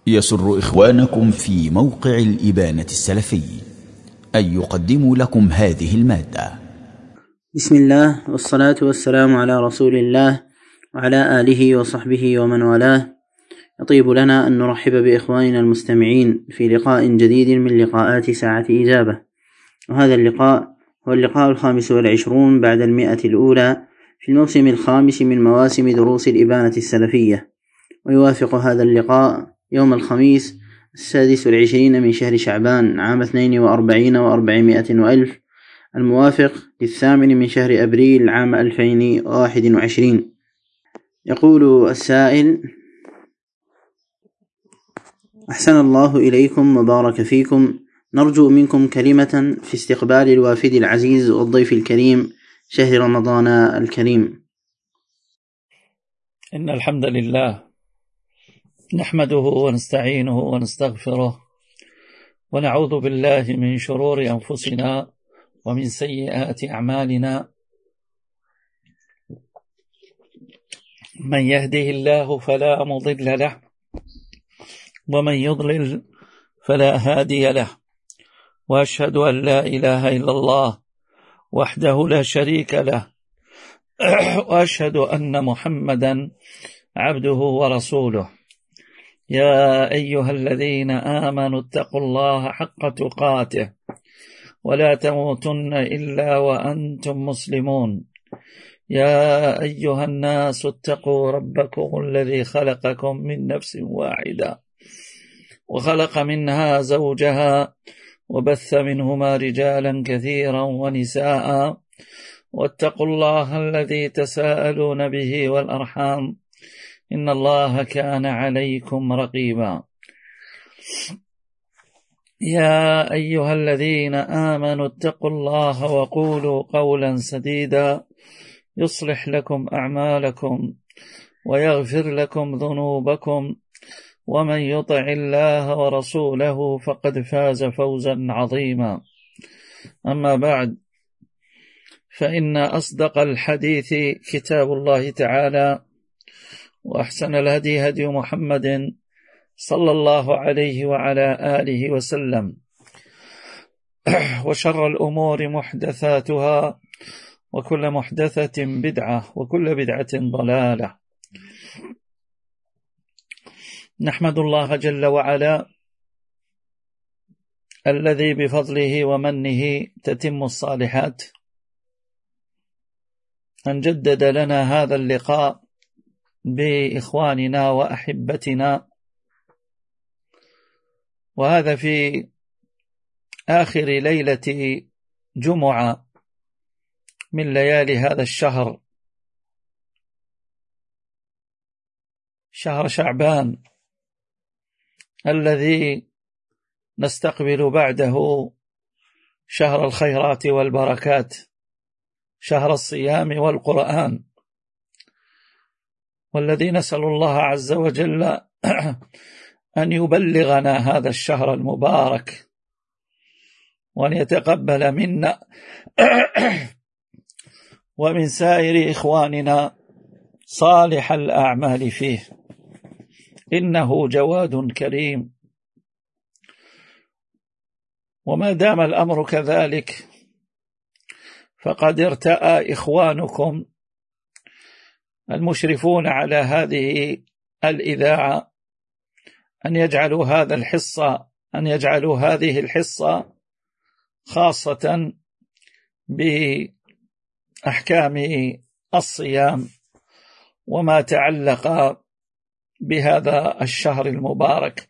يسر إخوانكم في موقع الإبانة السلفي أن يقدموا لكم هذه المادة. بسم الله والصلاة والسلام على رسول الله وعلى آله وصحبه ومن والاه. يطيب لنا أن نرحب بإخواننا المستمعين في لقاء جديد من لقاءات ساعة إجابة، وهذا اللقاء هو اللقاء 25 بعد 100 الأولى في الموسم 5 من مواسم دروس الإبانة السلفية، ويوافق هذا اللقاء يوم الخميس 26 من شهر شعبان عام 42 و400 وألف، الموافق 8 من شهر أبريل عام 2021. يقول السائل: أحسن الله إليكم وبارك فيكم، نرجو منكم كلمة في استقبال الوافد العزيز والضيف الكريم شهر رمضان الكريم. إن الحمد لله نحمده ونستعينه ونستغفره ونعوذ بالله من شرور أنفسنا ومن سيئات أعمالنا، من يهده الله فلا مضل له ومن يضلل فلا هادي له، وأشهد أن لا إله إلا الله وحده لا شريك له، وأشهد أن محمدا عبده ورسوله. يا أيها الذين آمنوا اتقوا الله حق تقاته ولا تموتن إلا وأنتم مسلمون. يا أيها الناس اتقوا ربكم الذي خلقكم من نفس واحدة وخلق منها زوجها وبث منهما رجالا كثيرا ونساء، واتقوا الله الذي تساءلون به والأرحام إن الله كان عليكم رقيبا. يا أيها الذين آمنوا اتقوا الله وقولوا قولا سديدا يصلح لكم أعمالكم ويغفر لكم ذنوبكم، ومن يطع الله ورسوله فقد فاز فوزا عظيما. أما بعد، فإن أصدق الحديث كتاب الله تعالى، وأحسن الهدي هدي محمد صلى الله عليه وعلى آله وسلم، وشر الأمور محدثاتها، وكل محدثة بدعة، وكل بدعة ضلالة. نحمد الله جل وعلا الذي بفضله ومنه تتم الصالحات أن جدد لنا هذا اللقاء بإخواننا وأحبتنا، وهذا في آخر ليلة جمعة من ليالي هذا الشهر، شهر شعبان الذي نستقبل بعده شهر الخيرات والبركات، شهر الصيام والقرآن، والذي نسأل الله عز وجل أن يبلغنا هذا الشهر المبارك، وأن يتقبل منا ومن سائر إخواننا صالح الأعمال فيه، إنه جواد كريم. وما دام الأمر كذلك، فقد ارتأى إخوانكم المشرفون على هذه الإذاعة أن يجعلوا هذه الحصة خاصة بأحكام الصيام وما تعلق بهذا الشهر المبارك.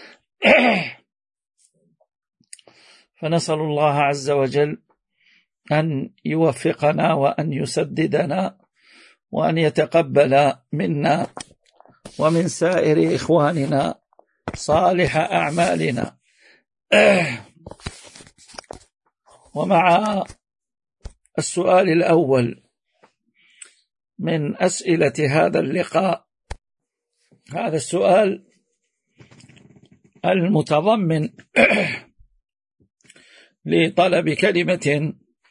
فنسأل الله عز وجل أن يوفقنا وأن يسددنا وأن يتقبل منا ومن سائر إخواننا صالح أعمالنا. ومع السؤال الأول من أسئلة هذا اللقاء، هذا السؤال المتضمن لطلب كلمة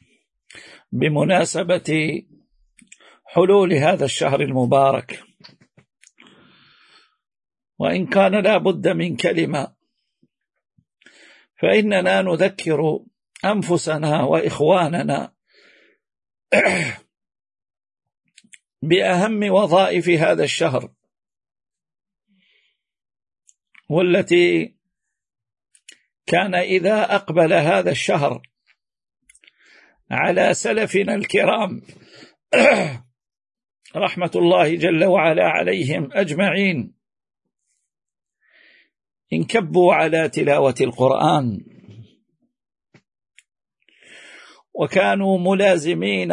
بمناسبة حلول هذا الشهر المبارك. وإن كان لا بد من كلمة، فإننا نذكر أنفسنا وإخواننا بأهم وظائف هذا الشهر، والتي كان إذا أقبل هذا الشهر على سلفنا الكرام رحمة الله جل وعلا عليهم أجمعين انكبوا على تلاوة القرآن، وكانوا ملازمين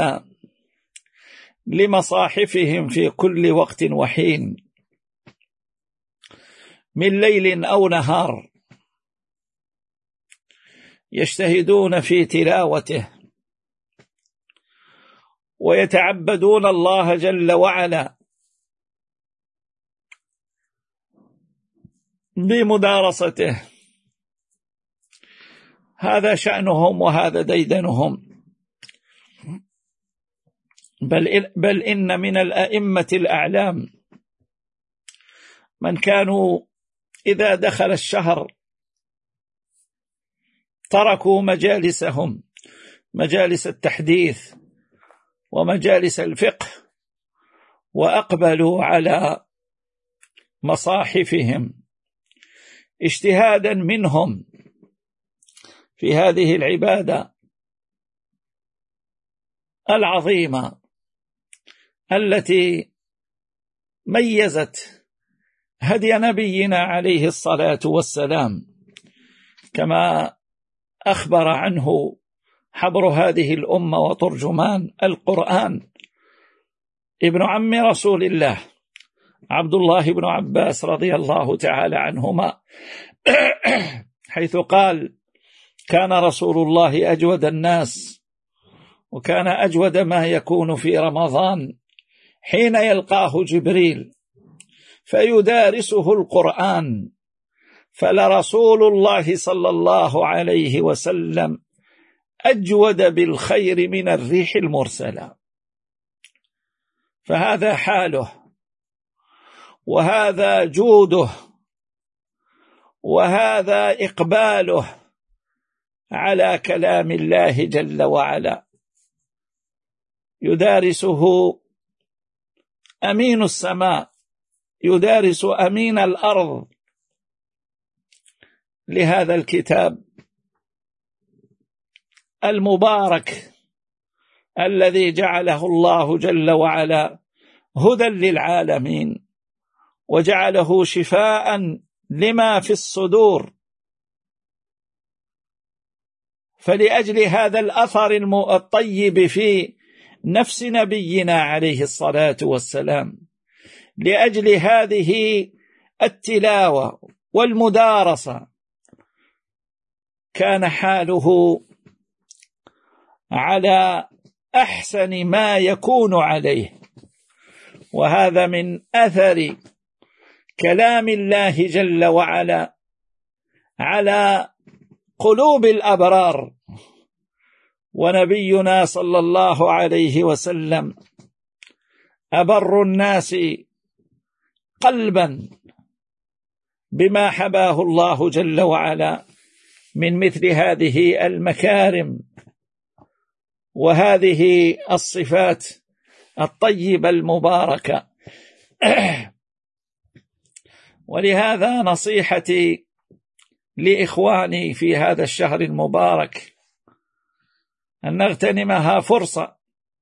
لمصاحفهم في كل وقت وحين من ليل أو نهار، يجتهدون في تلاوته ويتعبدون الله جل وعلا بمدارسته. هذا شأنهم وهذا ديدنهم. بل إن من الأئمة الأعلام من كانوا إذا دخل الشهر تركوا مجالسهم، مجالس التحديث ومجالس الفقه، وأقبلوا على مصاحفهم اجتهادا منهم في هذه العبادة العظيمة التي ميزت هدي نبينا عليه الصلاة والسلام، كما أخبر عنه حبر هذه الأمة وترجمان القرآن ابن عم رسول الله عبد الله بن عباس رضي الله تعالى عنهما، حيث قال: كان رسول الله أجود الناس، وكان أجود ما يكون في رمضان حين يلقاه جبريل فيدارسه القرآن، فلرسول الله صلى الله عليه وسلم أجود بالخير من الريح المرسلة. فهذا حاله، وهذا جوده، وهذا إقباله على كلام الله جل وعلا، يدارسه أمين السماء، يدارس أمين الأرض لهذا الكتاب المبارك الذي جعله الله جل وعلا هدى للعالمين، وجعله شفاء لما في الصدور. فلأجل هذا الأثر الطيب في نفس نبينا عليه الصلاة والسلام، لأجل هذه التلاوة والمدارسة، كان حاله على أحسن ما يكون عليه. وهذا من أثر كلام الله جل وعلا على قلوب الأبرار. ونبينا صلى الله عليه وسلم أبر الناس قلبا بما حباه الله جل وعلا من مثل هذه المكارم وهذه الصفات الطيبة المباركة. ولهذا نصيحتي لإخواني في هذا الشهر المبارك أن نغتنمها فرصة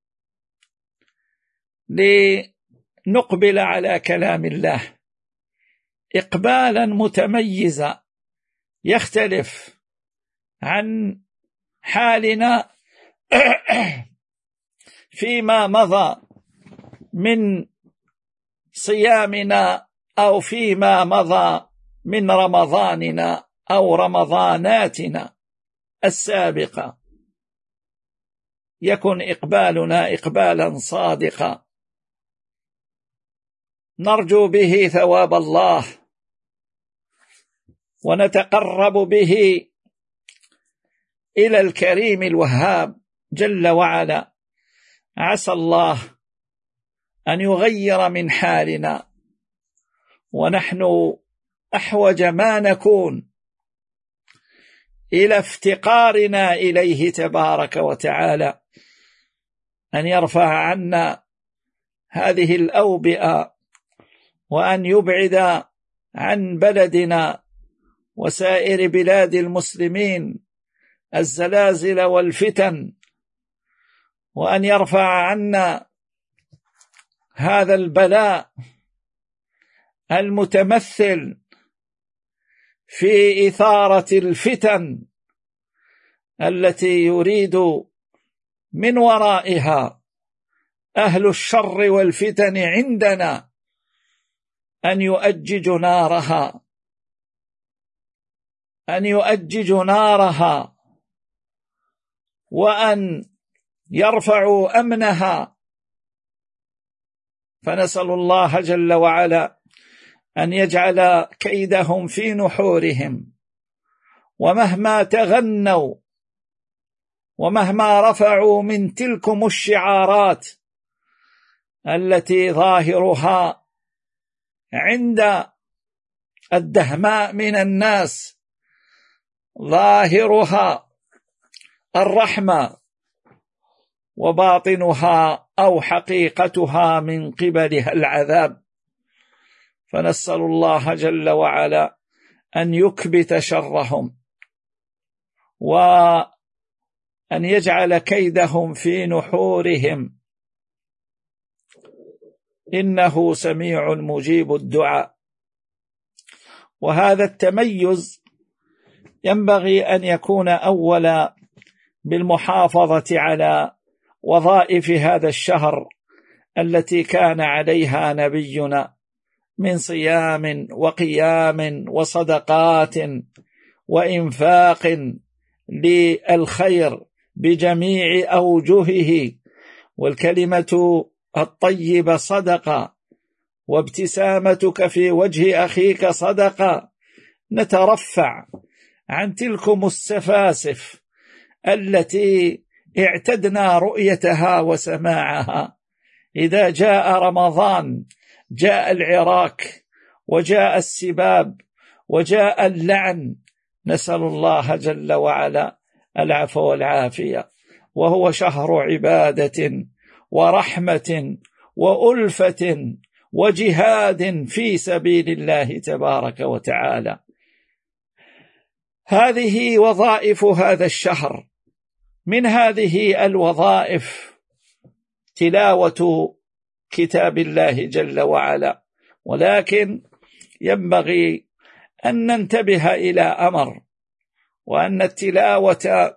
لنقبل على كلام الله إقبالا متميزا يختلف عن حالنا فيما مضى من صيامنا أو فيما مضى من رمضاننا أو رمضاناتنا السابقة. يكن إقبالنا إقبالا صادقا نرجو به ثواب الله ونتقرب به إلى الكريم الوهاب جل وعلا. عسى الله أن يغير من حالنا ونحن أحوج ما نكون إلى افتقارنا إليه تبارك وتعالى أن يرفع عنا هذه الأوبئة، وأن يبعد عن بلدنا وسائر بلاد المسلمين الزلازل والفتن، وأن يرفع عنا هذا البلاء المتمثل في إثارة الفتن التي يريد من ورائها أهل الشر والفتن عندنا أن يؤججوا نارها وأن يرفعوا أمنها. فنسأل الله جل وعلا أن يجعل كيدهم في نحورهم، ومهما تغنوا ومهما رفعوا من تلكم الشعارات التي ظاهرها عند الدهماء من الناس ظاهرها الرحمة وباطنها أو حقيقتها من قبلها العذاب، فنسأل الله جل وعلا أن يكبت شرهم وأن يجعل كيدهم في نحورهم، إنه سميع مجيب الدعاء. وهذا التميز ينبغي أن يكون أولا بالمحافظة على وظائف هذا الشهر التي كان عليها نبينا من صيام وقيام وصدقات وإنفاق للخير بجميع أوجهه، والكلمة الطيبة صدقة، وابتسامتك في وجه أخيك صدقة. نترفع عن تلكم السفاسف التي اعتدنا رؤيتها وسماعها. إذا جاء رمضان جاء العراك وجاء السباب وجاء اللعن، نسأل الله جل وعلا العفو والعافية، وهو شهر عبادة ورحمة وألفة وجهاد في سبيل الله تبارك وتعالى. هذه وظائف هذا الشهر. من هذه الوظائف تلاوة كتاب الله جل وعلا، ولكن ينبغي أن ننتبه إلى أمر، وأن التلاوة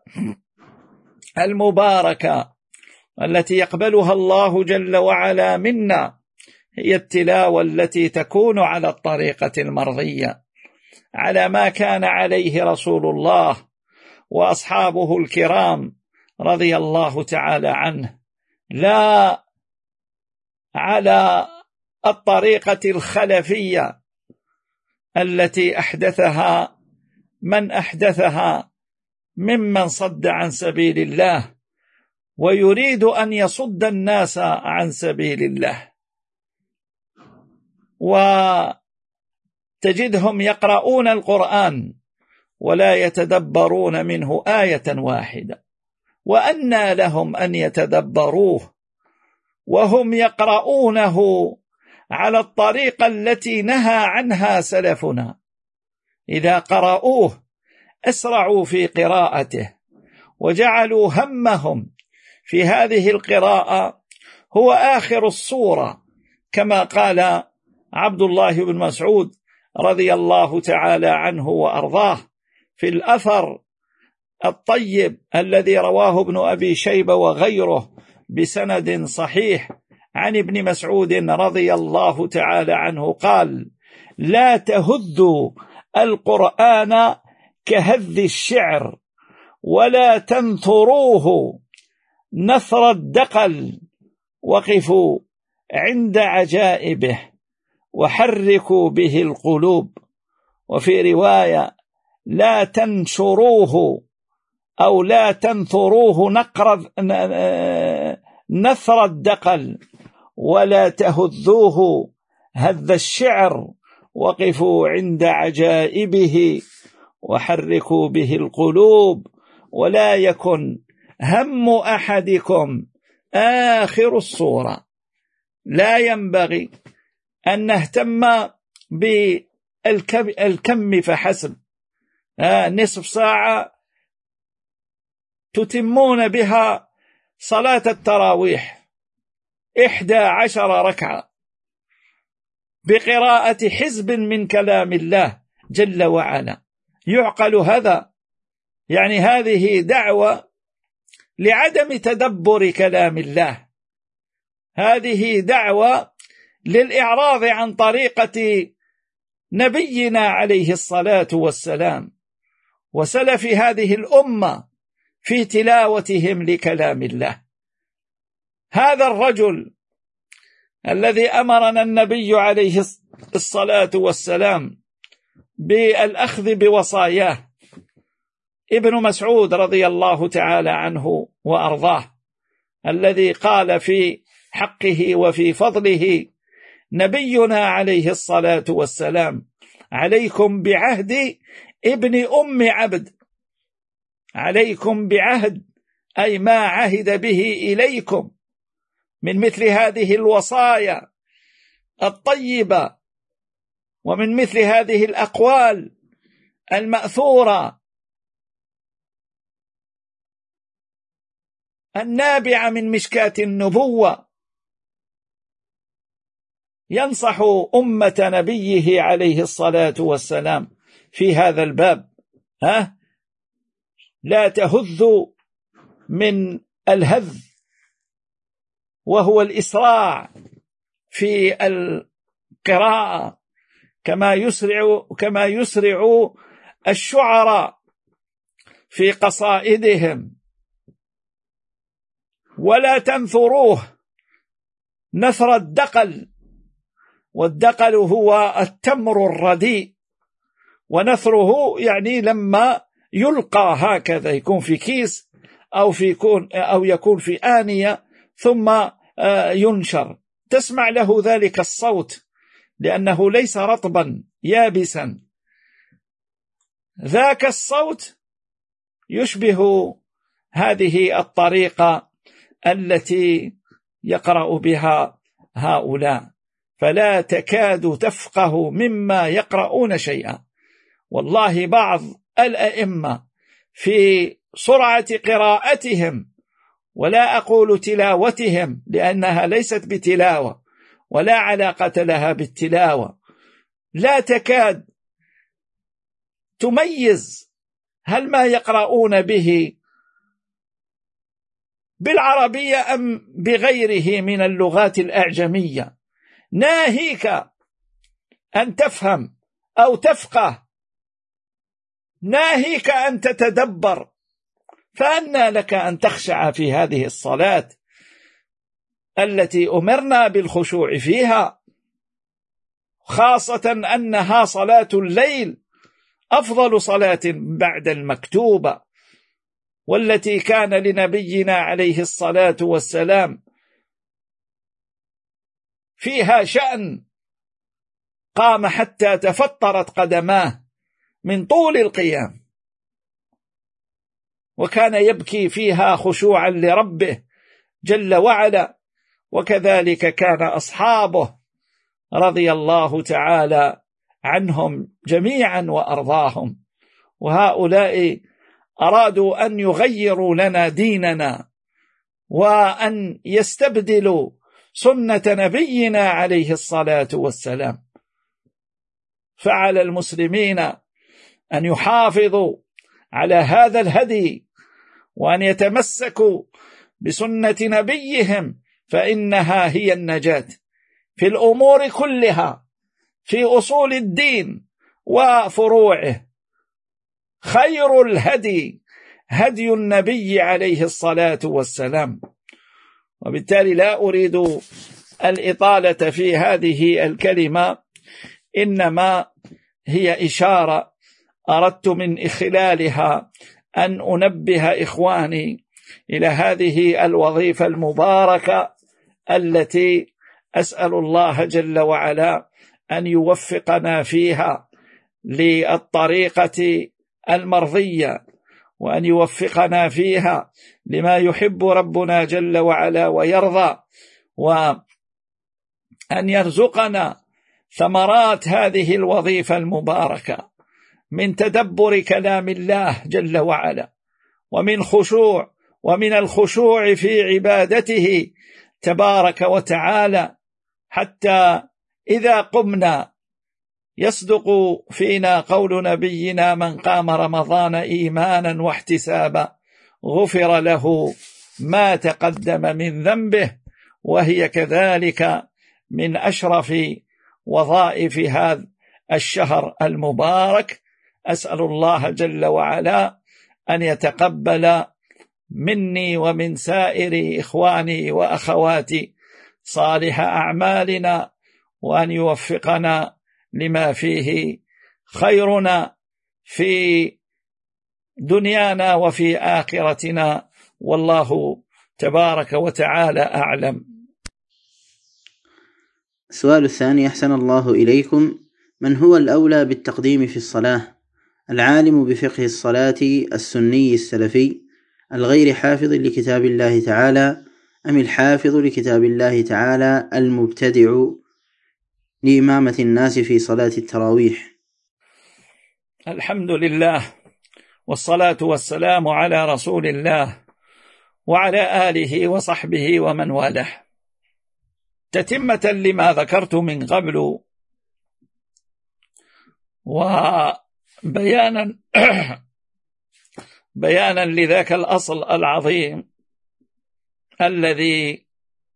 المباركة التي يقبلها الله جل وعلا منا هي التلاوة التي تكون على الطريقة المرضية، على ما كان عليه رسول الله وأصحابه الكرام رضي الله تعالى عنه، لا على الطريقة الخلفية التي أحدثها من أحدثها ممن صد عن سبيل الله ويريد أن يصد الناس عن سبيل الله. وتجدهم يقرؤون القرآن ولا يتدبرون منه آية واحدة، وأنى لهم أن يتدبروه وهم يقرؤونه على الطريقة التي نهى عنها سلفنا. إذا قرأوه أسرعوا في قراءته وجعلوا همهم في هذه القراءة هو آخر الصورة، كما قال عبد الله بن مسعود رضي الله تعالى عنه وأرضاه في الأثر الطيب الذي رواه ابن أبي شيبة وغيره بسند صحيح عن ابن مسعود رضي الله تعالى عنه قال: لا تهذوا القرآن كهذ الشعر ولا تنثروه نثر الدقل، وقفوا عند عجائبه وحركوا به القلوب. وفي رواية: لا تنشروه أو لا تنثروه نثر الدقل ولا تهذوه هذ الشعر وقفوا عند عجائبه وحركوا به القلوب، ولا يكن هم أحدكم آخر الصورة. لا ينبغي أن نهتم بالكم فحسب، نصف ساعة تتمون بها صلاة التراويح 11 ركعة بقراءة حزب من كلام الله جل وعلا. يعقل هذا؟ يعني هذه دعوة لعدم تدبر كلام الله، هذه دعوة للإعراض عن طريقة نبينا عليه الصلاة والسلام وسلف هذه الأمة في تلاوتهم لكلام الله. هذا الرجل الذي أمرنا النبي عليه الصلاة والسلام بالأخذ بوصاياه، ابن مسعود رضي الله تعالى عنه وأرضاه، الذي قال في حقه وفي فضله نبينا عليه الصلاة والسلام: عليكم بعهد ابن أم عبد. عليكم بعهد أي ما عهد به إليكم من مثل هذه الوصايا الطيبة ومن مثل هذه الأقوال المأثورة النابعة من مشكاة النبوة، ينصح أمة نبيه عليه الصلاة والسلام في هذا الباب. لا تهذوا من الهذ، وهو الإسراع في القراءة كما يسرع الشعراء في قصائدهم. ولا تنثروه نثر الدقل، والدقل هو التمر الرديء، ونثره يعني لما يلقى هكذا، يكون في كيس أو يكون في آنية ثم ينشر، تسمع له ذلك الصوت لأنه ليس رطبا يابسا. ذاك الصوت يشبه هذه الطريقة التي يقرأ بها هؤلاء، فلا تكاد تفقه مما يقرؤون شيئا. والله بعض الأئمة في سرعة قراءتهم، ولا أقول تلاوتهم لأنها ليست بتلاوة ولا علاقة لها بالتلاوة، لا تكاد تميز هل ما يقرؤون به بالعربية أم بغيره من اللغات الأعجمية. ناهيك أن تفهم أو تفقه، ناهيك أن تتدبر، فأنى لك أن تخشع في هذه الصلاة التي أمرنا بالخشوع فيها، خاصة أنها صلاة الليل، أفضل صلاة بعد المكتوبة، والتي كان لنبينا عليه الصلاة والسلام فيها شأن، قام حتى تفطرت قدماه من طول القيام، وكان يبكي فيها خشوعا لربه جل وعلا. وكذلك كان أصحابه رضي الله تعالى عنهم جميعا وأرضاهم. وهؤلاء أرادوا أن يغيروا لنا ديننا وأن يستبدلوا سنة نبينا عليه الصلاة والسلام. فعلى المسلمين أن يحافظوا على هذا الهدي وأن يتمسكوا بسنة نبيهم، فإنها هي النجاة في الأمور كلها، في أصول الدين وفروعه. خير الهدي هدي النبي عليه الصلاة والسلام. وبالتالي لا أريد الإطالة في هذه الكلمة، إنما هي إشارة أردت من خلالها أن أنبه إخواني إلى هذه الوظيفة المباركة التي أسأل الله جل وعلا أن يوفقنا فيها للطريقة المرضية، وأن يوفقنا فيها لما يحب ربنا جل وعلا ويرضى، وأن يرزقنا ثمرات هذه الوظيفة المباركة من تدبر كلام الله جل وعلا، ومن الخشوع في عبادته تبارك وتعالى، حتى إذا قمنا يصدق فينا قول نبينا: من قام رمضان إيمانا واحتسابا غفر له ما تقدم من ذنبه، وهي كذلك من أشرف وظائف هذا الشهر المبارك. أسأل الله جل وعلا أن يتقبل مني ومن سائر إخواني وأخواتي صالح أعمالنا، وأن يوفقنا لما فيه خيرنا في دنيانا وفي آخرتنا، والله تبارك وتعالى أعلم. السؤال الثاني: أحسن الله إليكم، من هو الأولى بالتقديم في الصلاة؟ العالم بفقه الصلاة السني السلفي الغير حافظ لكتاب الله تعالى، أم الحافظ لكتاب الله تعالى المبتدع لإمامة الناس في صلاة التراويح؟ الحمد لله، والصلاة والسلام على رسول الله وعلى آله وصحبه ومن والاه. تتمة لما ذكرت من قبل، وبيانا لذاك الأصل العظيم الذي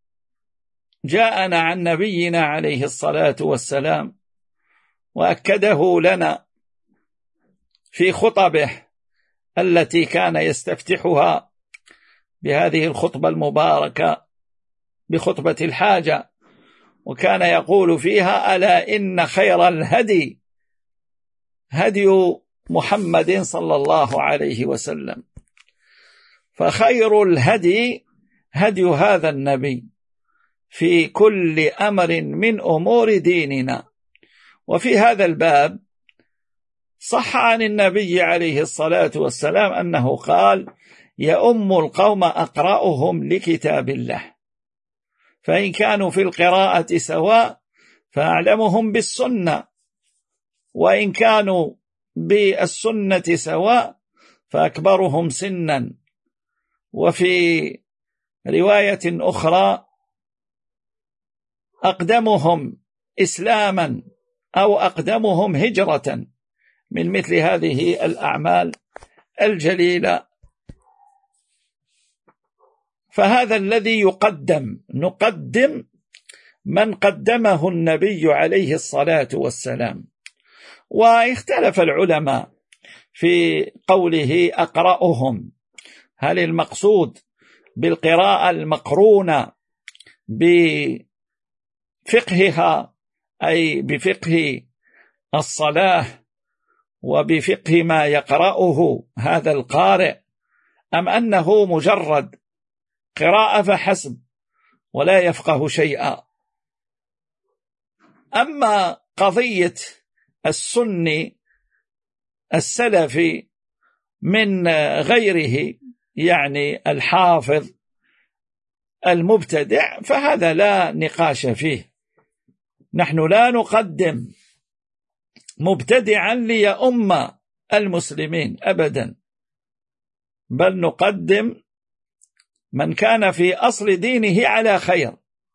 جاءنا عن نبينا عليه الصلاة والسلام، وأكده لنا في خطبه التي كان يستفتحها بهذه الخطبة المباركة بخطبة الحاجة، وكان يقول فيها: ألا إن خير الهدي هدي محمد صلى الله عليه وسلم. فخير الهدي هدي هذا النبي في كل أمر من أمور ديننا. وفي هذا الباب صح عن النبي عليه الصلاة والسلام أنه قال: يؤم القوم أقرأهم لكتاب الله، فإن كانوا في القراءة سواء فأعلمهم بالسنة، وإن كانوا بالسنة سواء فأكبرهم سنا. وفي رواية أخرى: أقدمهم إسلاما أو أقدمهم هجرة، من مثل هذه الأعمال الجليلة. فهذا الذي نقدم من قدمه النبي عليه الصلاة والسلام. واختلف العلماء في قوله أقرأهم، هل المقصود بالقراءة المقرونة بفقهها أي بفقه الصلاة وبفقه ما يقرأه هذا القارئ، أم أنه مجرد قراءة فحسب ولا يفقه شيئا؟ أما قضية السني السلفي من غيره، يعني الحافظ المبتدع، فهذا لا نقاش فيه. نحن لا نقدم مبتدعا ليؤم المسلمين أبدا، بل نقدم من كان في أصل دينه على خير،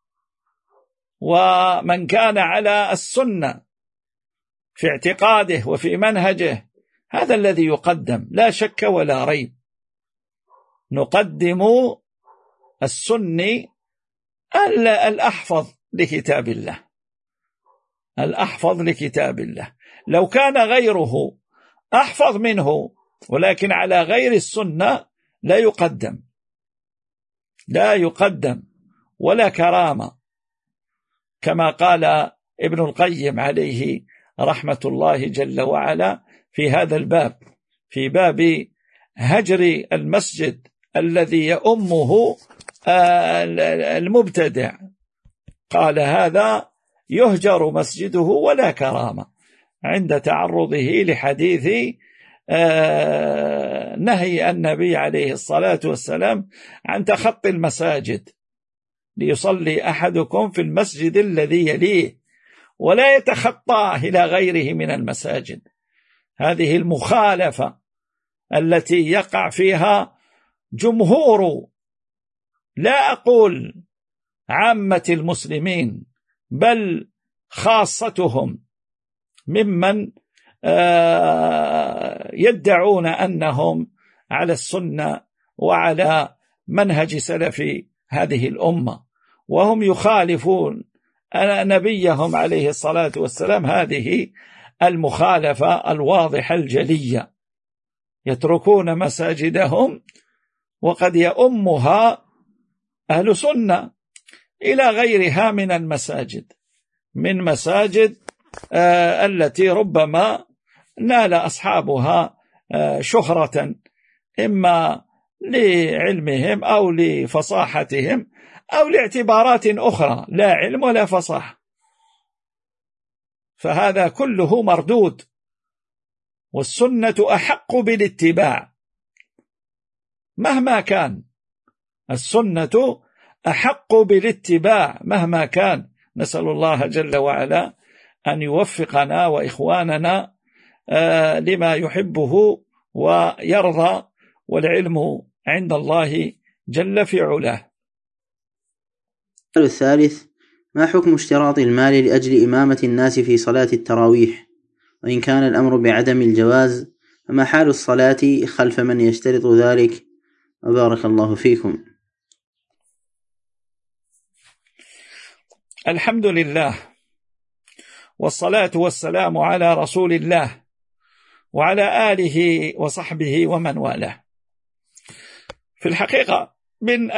ومن كان على السنة في اعتقاده وفي منهجه، هذا الذي يقدم لا شك ولا ريب. نقدم السني الأحفظ لكتاب الله، الأحفظ لكتاب الله. لو كان غيره أحفظ منه ولكن على غير السنة لا يقدم ولا كرامة، كما قال ابن القيم عليه رحمة الله جل وعلا في هذا الباب، في باب هجر المسجد الذي يؤمه المبتدع. قال: هذا يهجر مسجده ولا كرامة عند تعرضه لحديث نهي النبي عليه الصلاة والسلام عن تخطي المساجد، ليصلي أحدكم في المسجد الذي يليه ولا يتخطى إلى غيره من المساجد. هذه المخالفة التي يقع فيها جمهور، لا أقول عامة المسلمين، بل خاصتهم ممن يدعون أنهم على السنة وعلى منهج سلف هذه الأمة، وهم يخالفون نبيهم عليه الصلاة والسلام هذه المخالفة الواضحة الجلية، يتركون مساجدهم وقد يؤمها أهل سنة إلى غيرها من المساجد، من مساجد التي ربما نال أصحابها شهرة إما لعلمهم أو لفصاحتهم أو لاعتبارات أخرى، لا علم ولا فصاحة، فهذا كله مردود. والسنة أحق بالاتباع مهما كان، السنة أحق بالاتباع مهما كان. نسأل الله جل وعلا أن يوفقنا وإخواننا لما يحبه ويرضى، والعلم عند الله جل في علاه. الثالث: ما حكم اشتراط المال لأجل إمامة الناس في صلاة التراويح؟ وإن كان الأمر بعدم الجواز فما حال الصلاة خلف من يشترط ذلك؟ وبارك الله فيكم. الحمد لله، والصلاة والسلام على رسول الله وعلى آله وصحبه ومن والاه. في الحقيقة من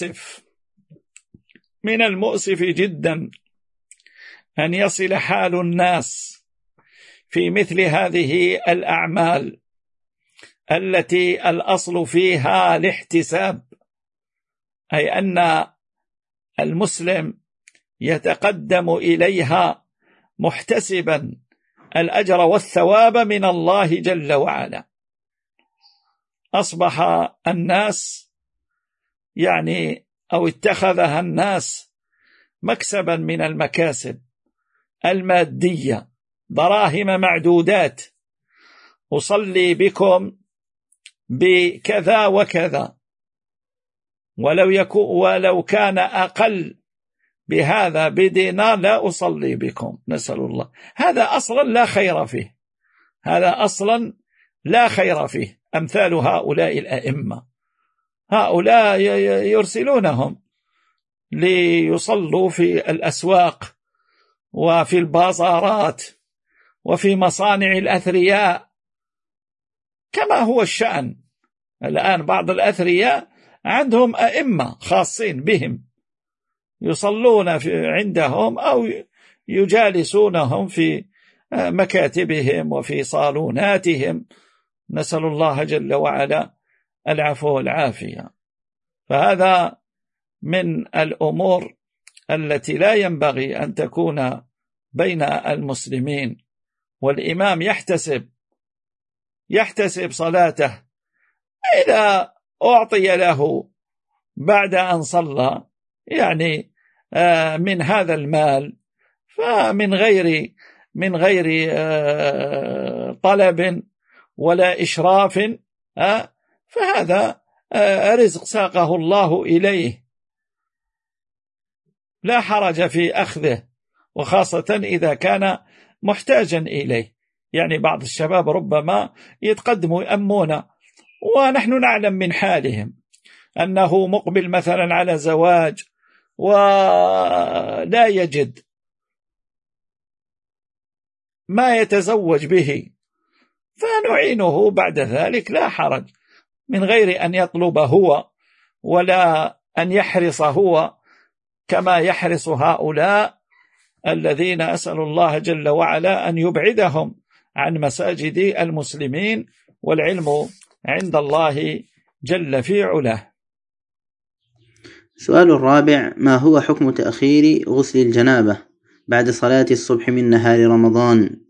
المؤسف جدا أن يصل حال الناس في مثل هذه الأعمال التي الأصل فيها الاحتساب، أي أن المسلم يتقدم إليها محتسبا الأجر والثواب من الله جل وعلا. أصبح الناس أو اتخذها الناس مكسبا من المكاسب المادية، دراهم معدودات، أصلي بكم بكذا وكذا، ولو كان أقل بهذا بدينار لا أصلي بكم، نسأل الله. هذا أصلا لا خير فيه، هذا أصلا لا خير فيه. أمثال هؤلاء الأئمة، هؤلاء يرسلونهم ليصلوا في الأسواق وفي البازارات وفي مصانع الأثرياء كما هو الشأن. الآن بعض الأثرياء عندهم أئمة خاصين بهم يصلون عندهم أو يجالسونهم في مكاتبهم وفي صالوناتهم، نسأل الله جل وعلا العفو والعافية. فهذا من الأمور التي لا ينبغي أن تكون بين المسلمين. والإمام يحتسب صلاته، إذا أعطي له بعد أن صلى من هذا المال فمن غير طلب ولا إشراف، فهذا رزق ساقه الله إليه، لا حرج في أخذه، وخاصة إذا كان محتاجا إليه. بعض الشباب ربما يتقدموا يأمون، ونحن نعلم من حالهم أنه مقبل مثلا على زواج ولا يجد ما يتزوج به، فنعينه بعد ذلك لا حرج، من غير أن يطلب هو ولا أن يحرص هو كما يحرص هؤلاء الذين أسأل الله جل وعلا أن يبعدهم عن مساجد المسلمين، والعلم عند الله جل في علاه. السؤال الرابع: ما هو حكم تأخير غسل الجنابة بعد صلاة الصبح من نهار رمضان؟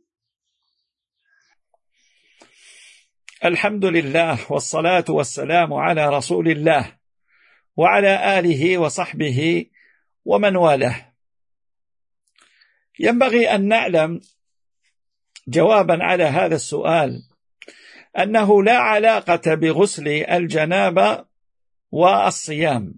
الحمد لله والصلاة والسلام على رسول الله وعلى آله وصحبه ومن والاه. ينبغي أن نعلم جوابا على هذا السؤال أنه لا علاقة بغسل الجنابة والصيام.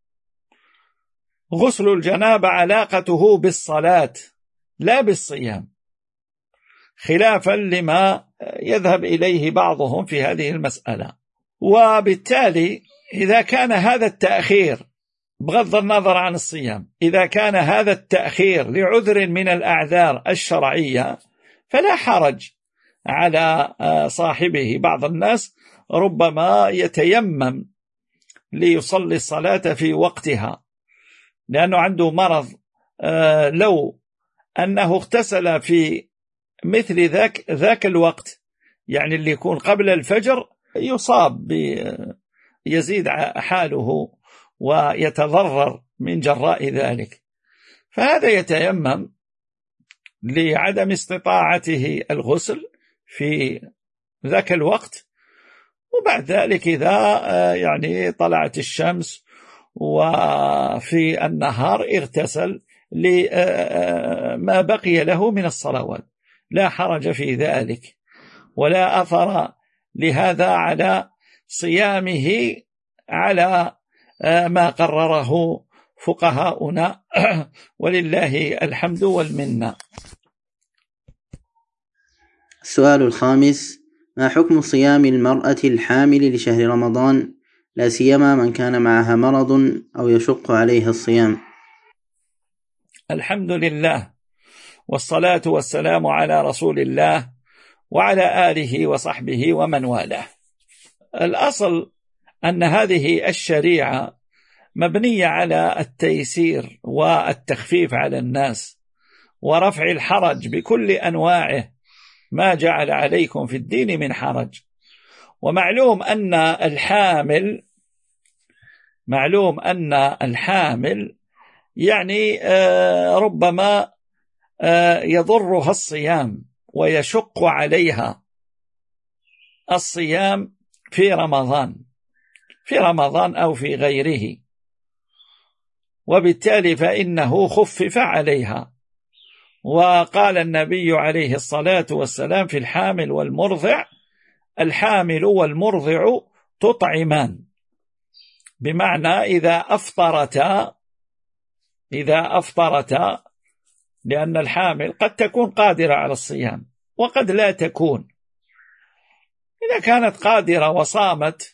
غسل الجنابة علاقته بالصلاة لا بالصيام، خلافا لما يذهب إليه بعضهم في هذه المسألة. وبالتالي إذا كان هذا التأخير بغض النظر عن الصيام، إذا كان هذا التأخير لعذر من الأعذار الشرعية فلا حرج على صاحبه. بعض الناس ربما يتيمم ليصلي الصلاة في وقتها لأنه عنده مرض، لو أنه اغتسل في مثل ذاك الوقت، يعني اللي يكون قبل الفجر، يصاب يزيد حاله ويتضرر من جراء ذلك، فهذا يتيمم لعدم استطاعته الغسل في ذاك الوقت، وبعد ذلك إذا يعني طلعت الشمس وفي النهار اغتسل لما بقي له من الصلوات، لا حرج في ذلك، ولا أثر لهذا على صيامه على ما قرره فقهاؤنا ولله الحمد والمنة. السؤال الخامس: ما حكم صيام المرأة الحامل لشهر رمضان، لا سيما من كان معها مرض أو يشق عليها الصيام؟ الحمد لله والصلاة والسلام على رسول الله وعلى آله وصحبه ومن والاه. الأصل أن هذه الشريعة مبنية على التيسير والتخفيف على الناس ورفع الحرج بكل أنواعه، ما جعل عليكم في الدين من حرج. ومعلوم أن الحامل يعني ربما يضرها الصيام ويشق عليها الصيام في رمضان أو في غيره، وبالتالي فإنه خفف عليها. وقال النبي عليه الصلاة والسلام في الحامل والمرضع: الحامل والمرضع تطعمان، بمعنى إذا أفطرتا، لأن الحامل قد تكون قادرة على الصيام وقد لا تكون. إذا كانت قادرة وصامت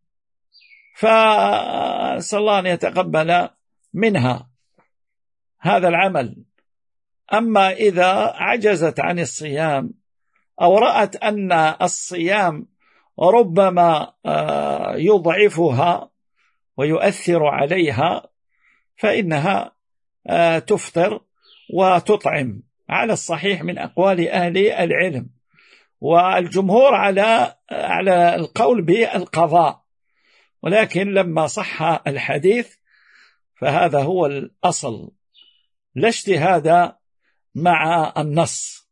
فنسأل الله أن يتقبل منها هذا العمل. أما إذا عجزت عن الصيام أو رأت أن الصيام ربما يضعفها ويؤثر عليها فإنها تفطر وتطعم، على الصحيح من أقوال أهل العلم. والجمهور على القول بالقضاء، ولكن لما صح الحديث فهذا هو الأصل، لا اجتهاد مع النص،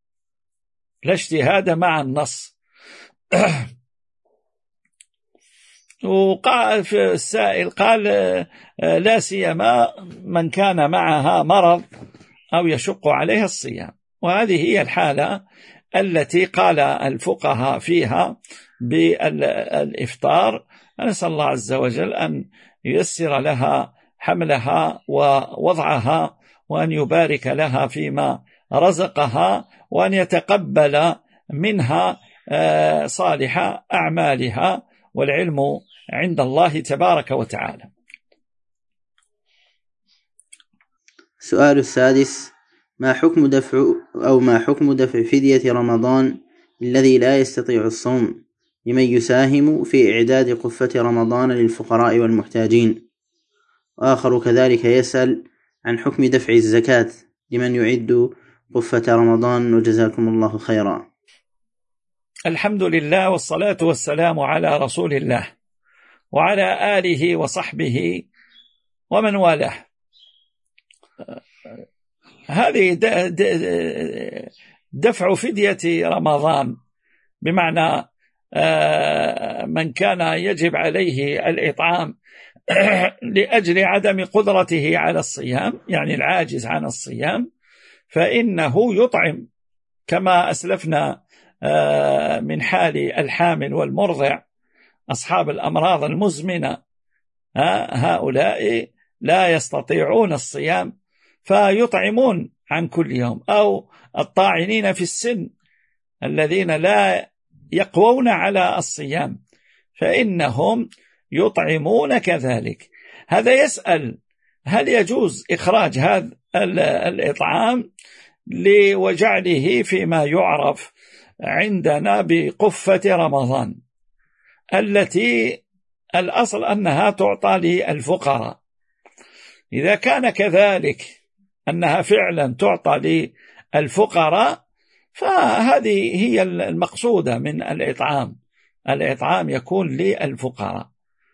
وقال في السائل قال لا سيما من كان معها مرض أو يشق عليها الصيام، وهذه هي الحالة التي قال الفقهاء فيها بالإفطار. نسأل الله عز وجل أن ييسر لها حملها ووضعها، وأن يبارك لها فيما رزقها، وأن يتقبل منها صالح أعمالها، والعلم عند الله تبارك وتعالى. السؤال السادس: ما حكم دفع فدية رمضان الذي لا يستطيع الصوم لمن يساهم في إعداد قفة رمضان للفقراء والمحتاجين؟ وآخر كذلك يسأل عن حكم دفع الزكاة لمن يعد قفة رمضان، وجزاكم الله خيرا. الحمد لله والصلاة والسلام على رسول الله وعلى آله وصحبه ومن والاه. هذه دفع فدية رمضان، بمعنى من كان يجب عليه الإطعام لأجل عدم قدرته على الصيام، يعني العاجز عن الصيام، فإنه يطعم، كما أسلفنا من حال الحامل والمرضع أصحاب الأمراض المزمنة، هؤلاء لا يستطيعون الصيام فيطعمون عن كل يوم، أو الطاعنين في السن الذين لا يقوون على الصيام فإنهم يطعمون كذلك. هذا يسأل هل يجوز إخراج هذا الإطعام وجعله فيما يعرف عندنا بقفة رمضان، التي الأصل أنها تعطى للفقراء. إذا كان كذلك أنها فعلا تعطى للفقراء فهذه هي المقصودة من الإطعام. الإطعام يكون للفقراء،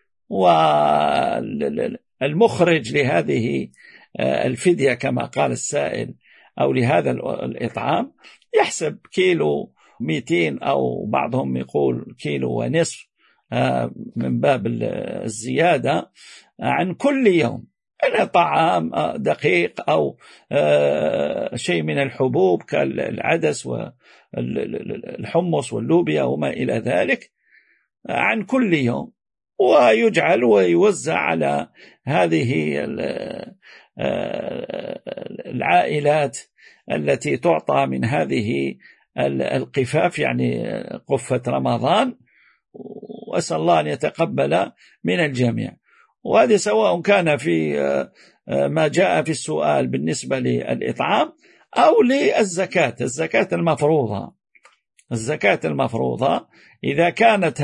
والمخرج لهذه الفدية كما قال السائل أو لهذا الإطعام يحسب كيلو 200 أو بعضهم يقول كيلو ونصف من باب الزيادة عن كل يوم، يعني طعام دقيق أو شيء من الحبوب كالعدس والحمص واللوبيا وما إلى ذلك عن كل يوم، ويجعل ويوزع على هذه العائلات التي تعطى من هذه القفاف، يعني قفة رمضان، وأسأل الله أن يتقبل من الجميع. وهذا سواء كان في ما جاء في السؤال بالنسبة للإطعام أو للزكاة، الزكاة المفروضة. الزكاة المفروضة إذا كانت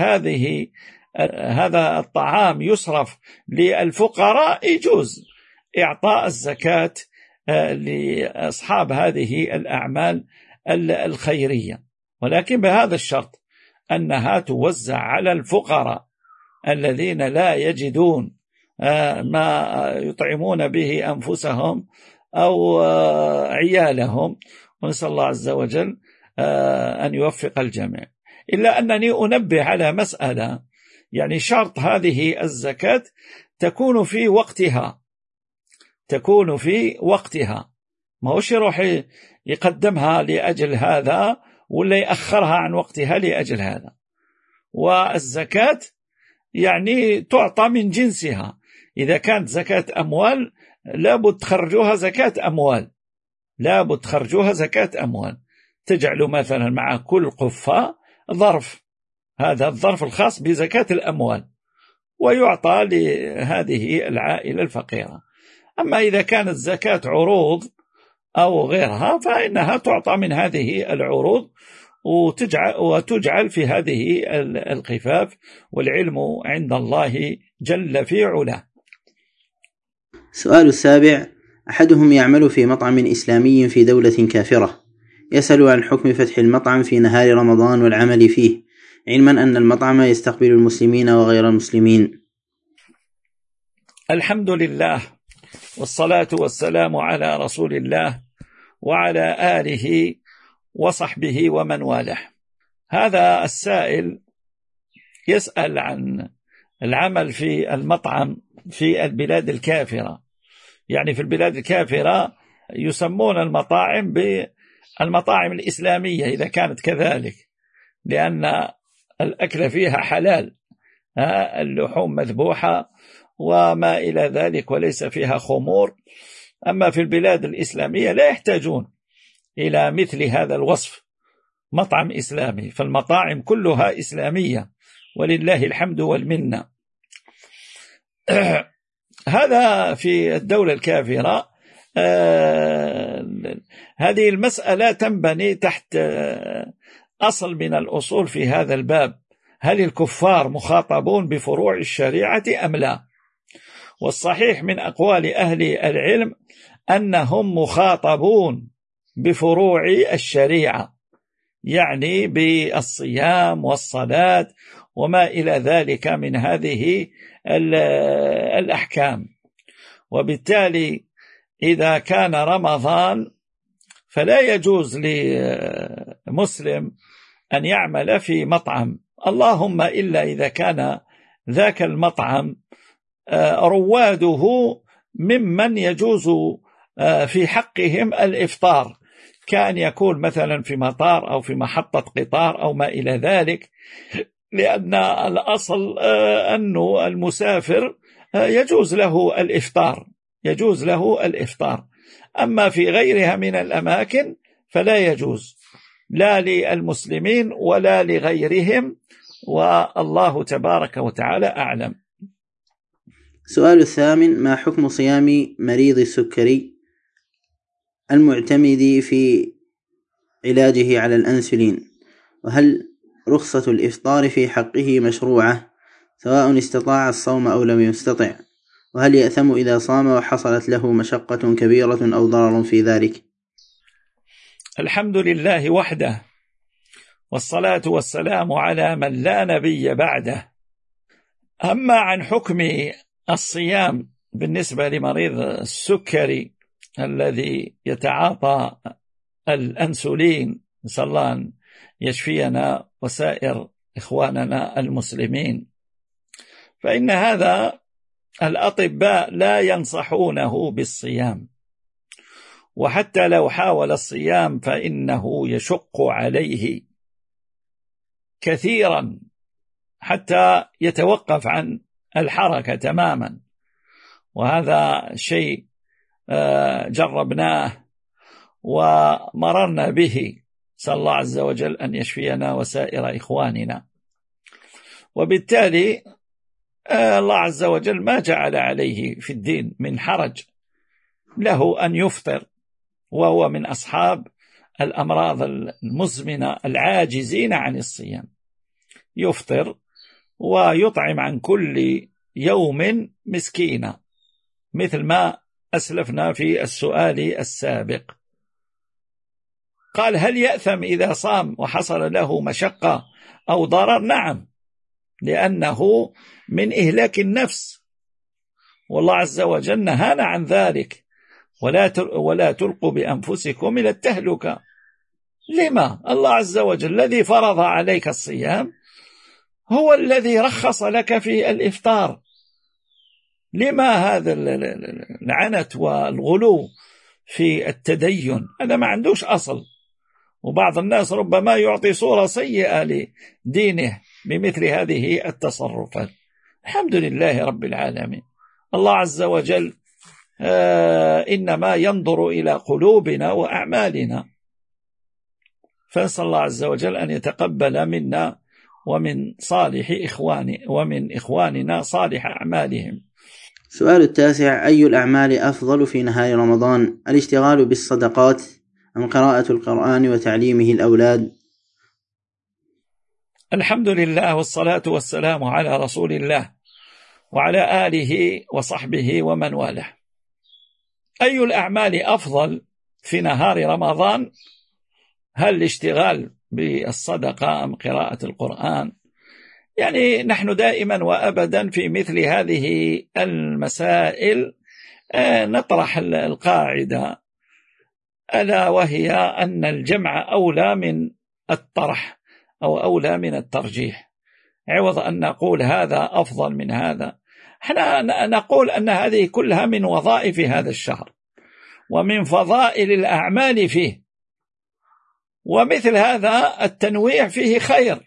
هذا الطعام يصرف للفقراء يجوز إعطاء الزكاة لأصحاب هذه الأعمال الخيرية، ولكن بهذا الشرط أنها توزع على الفقراء الذين لا يجدون ما يطعمون به أنفسهم أو عيالهم، ونسأل الله عز وجل أن يوفق الجميع. إلا أنني أنبه على مسألة، يعني شرط هذه الزكاة تكون في وقتها، تكون في وقتها، ما هوش يروح يقدمها لأجل هذا ولا يأخرها عن وقتها لأجل هذا. والزكاة يعني تعطى من جنسها، إذا كانت زكاة أموال لابد تخرجوها زكاة أموال، لابد تخرجوها زكاة أموال، تجعلوا مثلا مع كل قفة ظرف، هذا الظرف الخاص بزكاة الأموال، ويعطى لهذه العائلة الفقيرة. أما إذا كانت زكاة عروض أو غيرها فإنها تعطى من هذه العروض وتجعل في هذه القفاف، والعلم عند الله جل في علاه. السؤال السابع: أحدهم يعمل في مطعم إسلامي في دولة كافرة، يسأل عن حكم فتح المطعم في نهار رمضان والعمل فيه، علما أن المطعم يستقبل المسلمين وغير المسلمين. الحمد لله، والصلاة والسلام على رسول الله وعلى آله وصحبه ومن والاه. هذا السائل يسأل عن العمل في المطعم في البلاد الكافرة، يعني في البلاد الكافرة يسمون المطاعم بالمطاعم الإسلامية إذا كانت كذلك، لأن الأكل فيها حلال، اللحوم مذبوحة وما إلى ذلك، وليس فيها خمور. أما في البلاد الإسلامية لا يحتاجون إلى مثل هذا الوصف، مطعم إسلامي، فالمطاعم كلها إسلامية ولله الحمد والمنة. هذا في الدولة الكافرة. هذه المسألة تنبني تحت أصل من الأصول في هذا الباب: هل الكفار مخاطبون بفروع الشريعة أم لا؟ والصحيح من أقوال أهل العلم أنهم مخاطبون بفروع الشريعة، يعني بالصيام والصلاة وما إلى ذلك من هذه الأحكام. وبالتالي إذا كان رمضان فلا يجوز لمسلم أن يعمل في مطعم، اللهم إلا إذا كان ذاك المطعم رواده ممن يجوز في حقهم الإفطار، كان يكون مثلا في مطار أو في محطة قطار أو ما إلى ذلك، لأن الأصل أن المسافر يجوز له الإفطار، أما في غيرها من الأماكن فلا يجوز، لا للمسلمين ولا لغيرهم، والله تبارك وتعالى أعلم. السؤال الثامن: ما حكم صيام مريض السكري المعتمد في علاجه على الأنسولين؟ وهل رخصة الإفطار في حقه مشروعة سواء استطاع الصوم أو لم يستطع؟ وهل يأثم إذا صام وحصلت له مشقة كبيرة أو ضرر في ذلك؟ الحمد لله وحده، والصلاة والسلام على من لا نبي بعده. أما عن حكم الصيام بالنسبة لمريض السكري الذي يتعاطى الأنسولين، نسأل الله أن يشفينا وسائر إخواننا المسلمين، فإن هذا الأطباء لا ينصحونه بالصيام، وحتى لو حاول الصيام فإنه يشق عليه كثيرا حتى يتوقف عن الحركة تماما، وهذا شيء جربناه ومررنا به، نسأل الله عز وجل أن يشفينا وسائر إخواننا. وبالتالي الله عز وجل ما جعل عليه في الدين من حرج، له أن يفطر، وهو من أصحاب الأمراض المزمنة العاجزين عن الصيام، يفطر ويطعم عن كل يوم مسكينا، مثل ما أسلفنا في السؤال السابق. قال: هل يأثم إذا صام وحصل له مشقة أو ضرر؟ نعم، لأنه من إهلاك النفس، والله عز وجل نهانا عن ذلك: ولا تلقوا بأنفسكم إلى التهلكة. لما؟ الله عز وجل الذي فرض عليك الصيام هو الذي رخص لك في الإفطار، لما هذا العنت والغلو في التدين؟ هذا ما عندوش أصل، وبعض الناس ربما يعطي صورة سيئة لدينه بمثل هذه التصرفات. الحمد لله رب العالمين، الله عز وجل إنما ينظر إلى قلوبنا وأعمالنا، فنسأل الله عز وجل أن يتقبل منا ومن إخواننا صالح أعمالهم. السؤال التاسع: أي الأعمال أفضل في نهار رمضان؟ الاشتغال بالصدقات أم قراءة القرآن وتعليمه الأولاد؟ الحمد لله، والصلاة والسلام على رسول الله وعلى آله وصحبه ومن والاه. أي الأعمال أفضل في نهار رمضان؟ هل الاشتغال بالصدقة أم قراءة القرآن؟ يعني نحن دائما وأبدا في مثل هذه المسائل نطرح القاعدة، ألا وهي أن الجمع أولى من الطرح أو أولى من الترجيح، عوض أن نقول هذا أفضل من هذا. احنا نقول أن هذه كلها من وظائف هذا الشهر ومن فضائل الأعمال فيه، ومثل هذا التنويع فيه خير،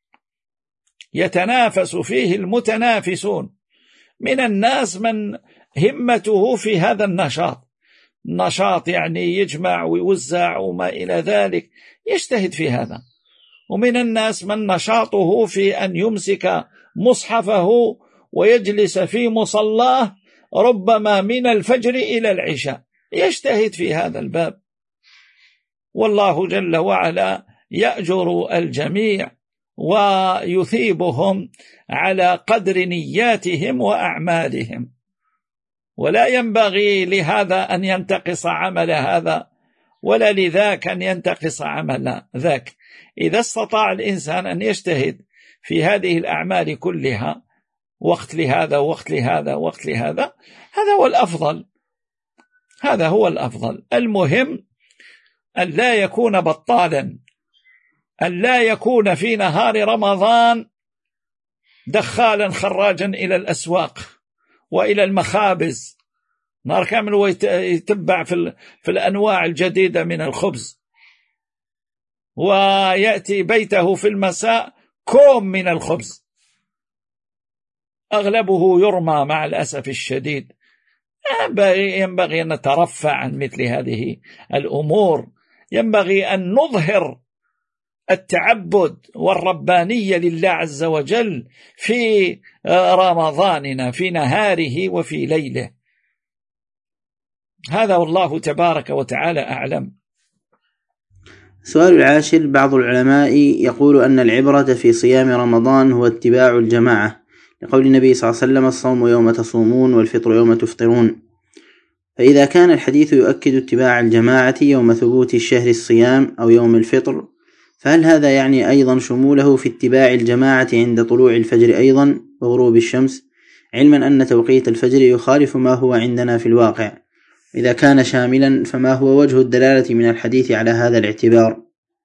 يتنافس فيه المتنافسون، من الناس من همته في هذا النشاط يعني يجمع ويوزع وما إلى ذلك، يجتهد في هذا، ومن الناس من نشاطه في أن يمسك مصحفه ويجلس في مصلاه ربما من الفجر إلى العشاء، يجتهد في هذا الباب، والله جل وعلا يأجر الجميع ويثيبهم على قدر نياتهم وأعمالهم، ولا ينبغي لهذا أن ينتقص عمل هذا ولا لذاك أن ينتقص عمل ذاك. إذا استطاع الإنسان أن يجتهد في هذه الأعمال كلها، وقت لهذا وقت لهذا وقت لهذا، هذا هو الأفضل، هذا هو الأفضل. المهم أن لا يكون بطالا، أن لا يكون في نهار رمضان دخالا خراجا إلى الأسواق وإلى المخابز، نهار كامل ويتبع في الأنواع الجديدة من الخبز، ويأتي بيته في المساء كوم من الخبز أغلبه يرمى مع الأسف الشديد. ينبغي أن نترفع عن مثل هذه الأمور، ينبغي أن نظهر التعبد والربانية لله عز وجل في رمضاننا، في نهاره وفي ليله. هذا والله تبارك وتعالى أعلم. السؤال العاشر: بعض العلماء يقول أن العبرة في صيام رمضان هو اتباع الجماعة، لقول النبي صلى الله عليه وسلم: الصوم يوم تصومون والفطر يوم تفطرون. فإذا كان الحديث يؤكد اتباع الجماعة يوم ثبوت الشهر الصيام أو يوم الفطر، فهل هذا يعني أيضا شموله في اتباع الجماعة عند طلوع الفجر أيضا وغروب الشمس، علما أن توقيت الفجر يخالف ما هو عندنا في الواقع؟ إذا كان شاملا فما هو وجه الدلالة من الحديث على هذا الاعتبار؟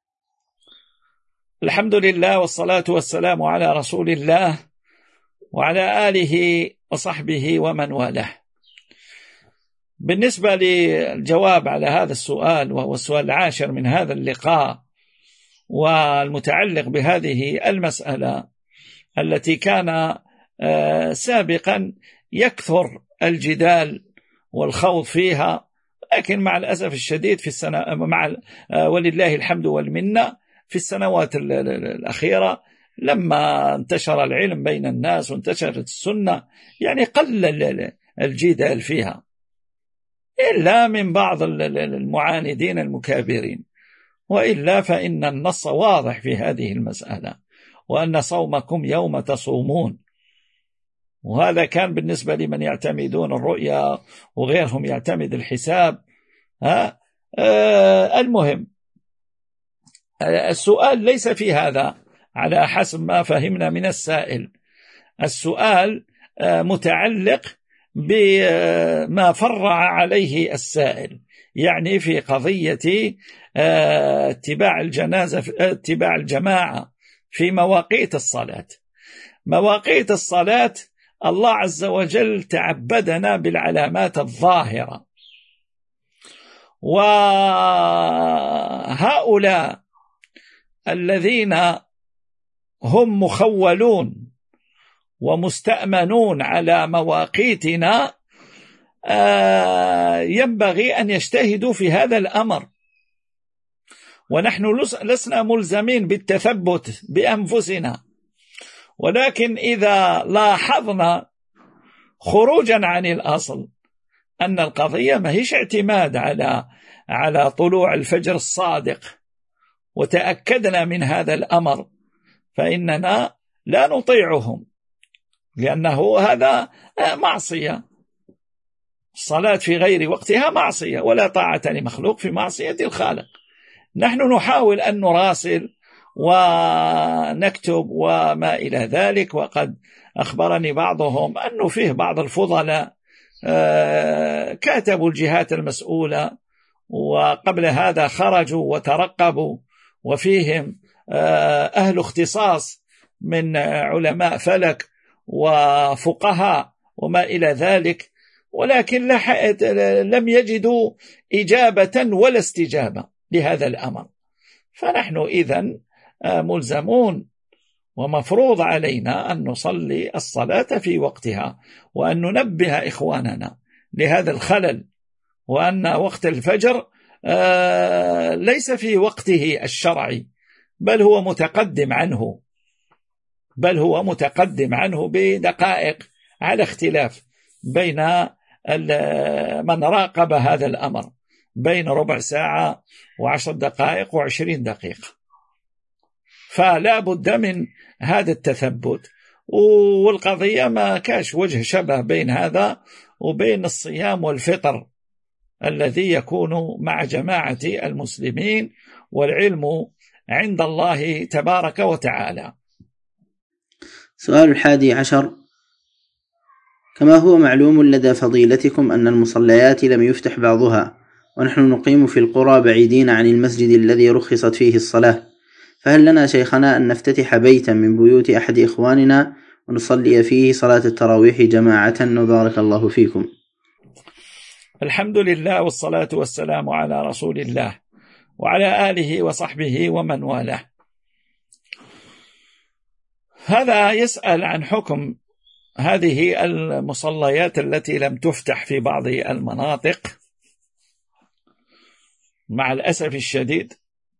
الحمد لله والصلاة والسلام على رسول الله وعلى آله وصحبه ومن والاه. بالنسبة للجواب على هذا السؤال، وهو السؤال العاشر من هذا اللقاء والمتعلق بهذه المسألة التي كان سابقا يكثر الجدال والخوض فيها، لكن مع الأسف الشديد في السنة ولله الحمد والمنة في السنوات الأخيرة لما انتشر العلم بين الناس وانتشرت السنة يعني قل الجدال فيها، إلا من بعض المعاندين المكابرين، وإلا فإن النص واضح في هذه المسألة، وأن صومكم يوم تصومون. وهذا كان بالنسبة لمن يعتمدون الرؤيا وغيرهم يعتمد الحساب. المهم السؤال ليس في هذا على حسب ما فهمنا من السائل. السؤال متعلق بما فرع عليه السائل، يعني في قضية اتباع الجماعة في مواقيت الصلاة. مواقيت الصلاة الله عز وجل تعبدنا بالعلامات الظاهرة، وهؤلاء الذين هم مخولون ومستأمنون على مواقيتنا ينبغي أن يجتهدوا في هذا الأمر، ونحن لسنا ملزمين بالتثبت بأنفسنا، ولكن إذا لاحظنا خروجا عن الأصل أن القضية ما هيش اعتماد على طلوع الفجر الصادق وتأكدنا من هذا الأمر، فإننا لا نطيعهم، لأنه هذا معصية. الصلاة في غير وقتها معصية، ولا طاعة لمخلوق في معصية الخالق. نحن نحاول أن نراسل ونكتب وما إلى ذلك، وقد أخبرني بعضهم أنه فيه بعض الفضلاء كاتبوا الجهات المسؤولة، وقبل هذا خرجوا وترقبوا، وفيهم أهل اختصاص من علماء فلك وفقهاء وما إلى ذلك، ولكن لم يجدوا إجابة ولا استجابة لهذا الأمر. فنحن إذن ملزمون ومفروض علينا أن نصلي الصلاة في وقتها، وأن ننبه إخواننا لهذا الخلل، وأن وقت الفجر ليس في وقته الشرعي، بل هو متقدم عنه بدقائق، على اختلاف بين من راقب هذا الأمر، بين ربع ساعة و10 دقائق و20 دقيقة. فلا بد من هذا التثبت، والقضية ما كاش وجه شبه بين هذا وبين الصيام والفطر الذي يكون مع جماعة المسلمين، والعلم عند الله تبارك وتعالى. سؤال 11: كما هو معلوم لدى فضيلتكم أن المصليات لم يفتح بعضها، ونحن نقيم في القرى بعيدين عن المسجد الذي رخصت فيه الصلاة، فهل لنا شيخنا أن نفتتح بيتا من بيوت أحد إخواننا ونصلي فيه صلاة التراويح جماعة؟ وبارك الله فيكم. الحمد لله والصلاة والسلام على رسول الله وعلى آله وصحبه ومن والاه. هذا يسأل عن حكم هذه المصليات التي لم تفتح في بعض المناطق. مع الأسف الشديد،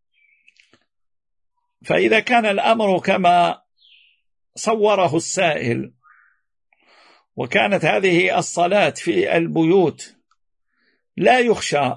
فإذا كان الأمر كما صوره السائل، وكانت هذه الصلاة في البيوت لا يخشى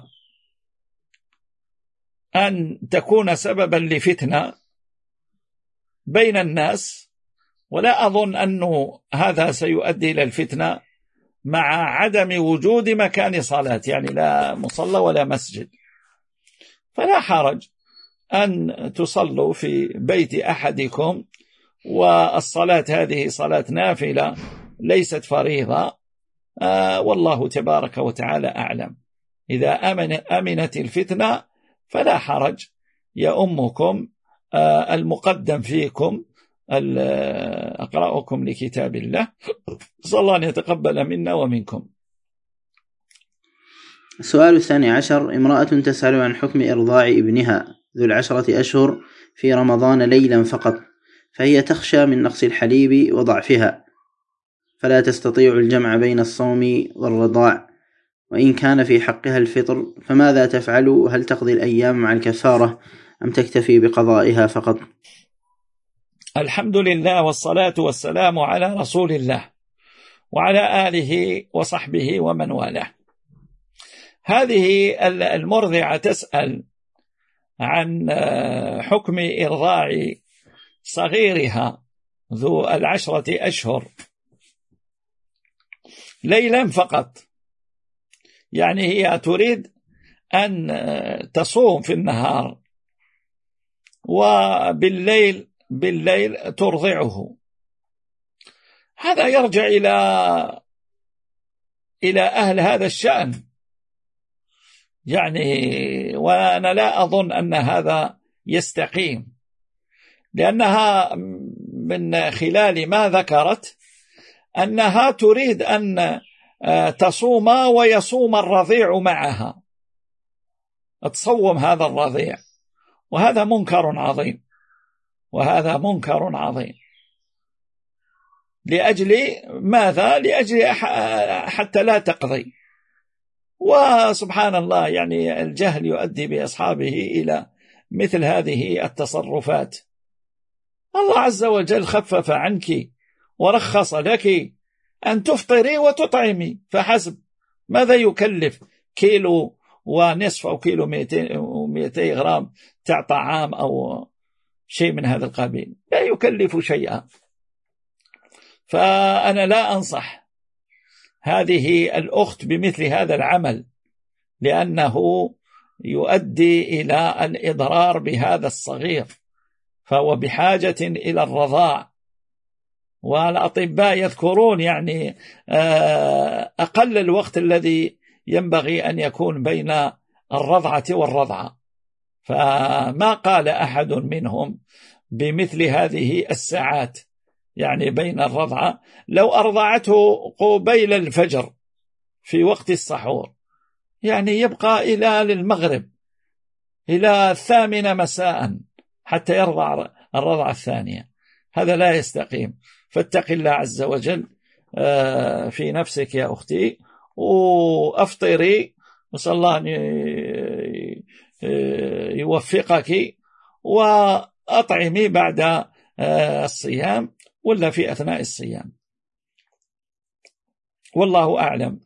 أن تكون سببا لفتنة بين الناس، ولا أظن أنه هذا سيؤدي إلى الفتنة مع عدم وجود مكان صلاة، يعني لا مصلى ولا مسجد، فلا حرج أن تصلوا في بيت أحدكم، والصلاة هذه صلاة نافلة ليست فريضة، والله تبارك وتعالى أعلم. إذا أمنت الفتنة فلا حرج، يؤمكم المقدم فيكم أقرأكم لكتاب الله، صلى الله أن يتقبل منا ومنكم. السؤال الثاني عشر: امرأة تسأل عن حكم إرضاع ابنها ذو 10 أشهر في رمضان ليلا فقط، فهي تخشى من نقص الحليب وضعفها، فلا تستطيع الجمع بين الصوم والرضاع، وإن كان في حقها الفطر فماذا تفعل؟ هل تقضي الأيام مع الكفارة أم تكتفي بقضائها فقط؟ الحمد لله والصلاة والسلام على رسول الله وعلى آله وصحبه ومن والاه. هذه المرضعة تسأل عن حكم إرضاع صغيرها ذو 10 أشهر ليلا فقط، يعني هي تريد أن تصوم في النهار وبالليل ترضعه. هذا يرجع إلى أهل هذا الشأن، يعني وأنا لا أظن أن هذا يستقيم، لأنها من خلال ما ذكرت أنها تريد أن تصوم ويصوم الرضيع معها، تصوم هذا الرضيع، وهذا منكر عظيم، وهذا منكر عظيم. لأجل ماذا؟ لأجل حتى لا تقضي. وسبحان الله، يعني الجهل يؤدي بأصحابه إلى مثل هذه التصرفات. الله عز وجل خفف عنك ورخص لك أن تفطري وتطعمي فحسب. ماذا يكلف كيلو ونصف أو كيلو 200 غرام تاع طعام أو شيء من هذا القبيل؟ لا يكلف شيئا. فأنا لا أنصح هذه الأخت بمثل هذا العمل، لأنه يؤدي إلى الإضرار بهذا الصغير، فهو بحاجة إلى الرضاع. والأطباء يذكرون يعني أقل الوقت الذي ينبغي أن يكون بين الرضعة والرضعة، فما قال أحد منهم بمثل هذه الساعات، يعني بين الرضعة. لو أرضعته قبيل الفجر في وقت السحور، يعني يبقى إلى المغرب، إلى 8 مساء حتى يرضع الرضعة الثانية. هذا لا يستقيم. فاتق الله عز وجل في نفسك يا أختي، وأفطري، وصلى الله أن يوفقك، وأطعمي بعد الصيام ولا في أثناء الصيام، والله أعلم.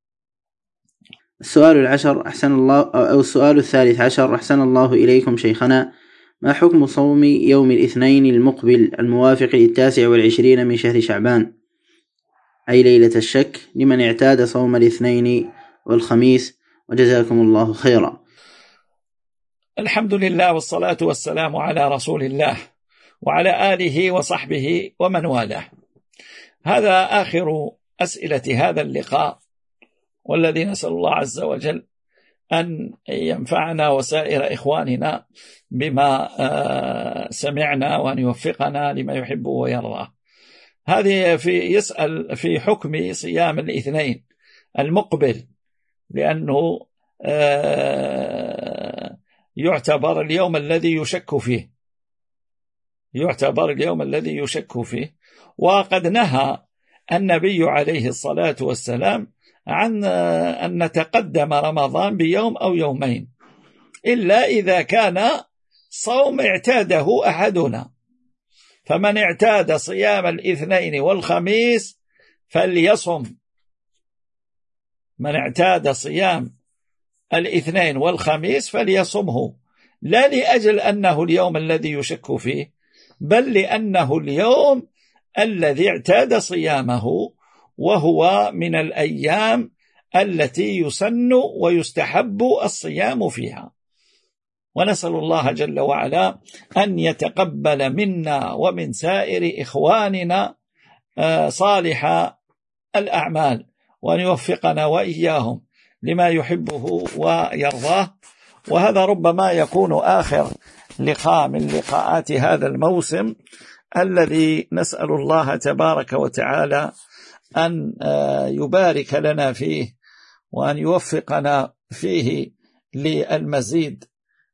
السؤال 10 أحسن الله، أو السؤال 13 أحسن الله إليكم شيخنا: ما حكم صوم يوم الاثنين المقبل الموافق 29 من شهر شعبان، أي ليلة الشك، لمن اعتاد صوم الاثنين والخميس؟ وجزاكم الله خيرا. الحمد لله والصلاة والسلام على رسول الله وعلى آله وصحبه ومن والاه. هذا آخر أسئلة هذا اللقاء، والذي نسأل الله عز وجل أن ينفعنا وسائر إخواننا بما سمعنا، وأن يوفقنا لما يحبه ويرضاه. هذه يسأل في حكم صيام الاثنين المقبل، لأنه يعتبر اليوم الذي يشك فيه، وقد نهى النبي عليه الصلاة والسلام عن أن نتقدم رمضان بيوم أو يومين، إلا إذا كان صوم اعتاده أحدنا. فمن اعتاد صيام الاثنين والخميس فليصم، من اعتاد صيام الاثنين والخميس فليصمه، لا لأجل أنه اليوم الذي يشك فيه، بل لأنه اليوم الذي اعتاد صيامه، وهو من الأيام التي يسن ويستحب الصيام فيها. ونسأل الله جل وعلا أن يتقبل منا ومن سائر إخواننا صالح الأعمال، وأن يوفقنا وإياهم لما يحبه ويرضاه. وهذا ربما يكون آخر لقاء من لقاءات هذا الموسم الذي نسأل الله تبارك وتعالى أن يبارك لنا فيه، وأن يوفقنا فيه للمزيد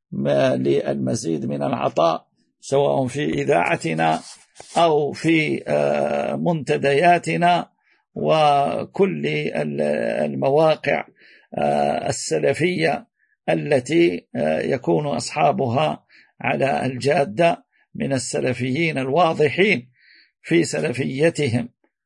من العطاء، سواء في إذاعتنا أو في منتدياتنا وكل المواقع السلفية التي يكون أصحابها على الجادة من السلفيين الواضحين في سلفيتهم.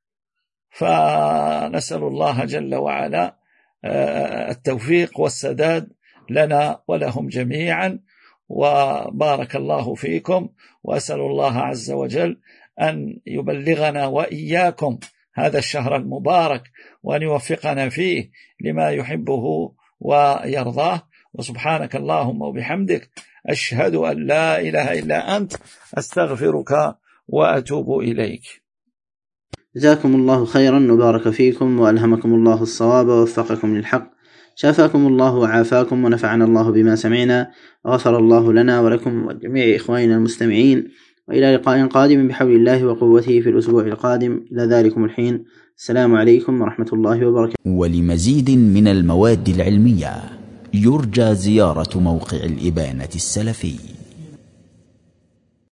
فنسأل الله جل وعلا التوفيق والسداد لنا ولهم جميعا، وبارك الله فيكم. وأسأل الله عز وجل أن يبلغنا وإياكم هذا الشهر المبارك، وأن يوفقنا فيه لما يحبه ويرضاه. وسبحانك اللهم وبحمدك، أشهد أن لا إله إلا أنت، أستغفرك وأتوب إليك. جزاكم الله خيرا وبارك فيكم، وألهمكم الله الصواب ووفقكم للحق، شافاكم الله وعافاكم، ونفعنا الله بما سمعنا، وغفر الله لنا ولكم وجميع إخواننا المستمعين، وإلى لقاء قادم بحول الله وقوته في الأسبوع القادم. إلى ذلكم الحين، السلام عليكم ورحمة الله وبركاته. ولمزيد من المواد العلمية يرجى زيارة موقع الإبانة السلفي.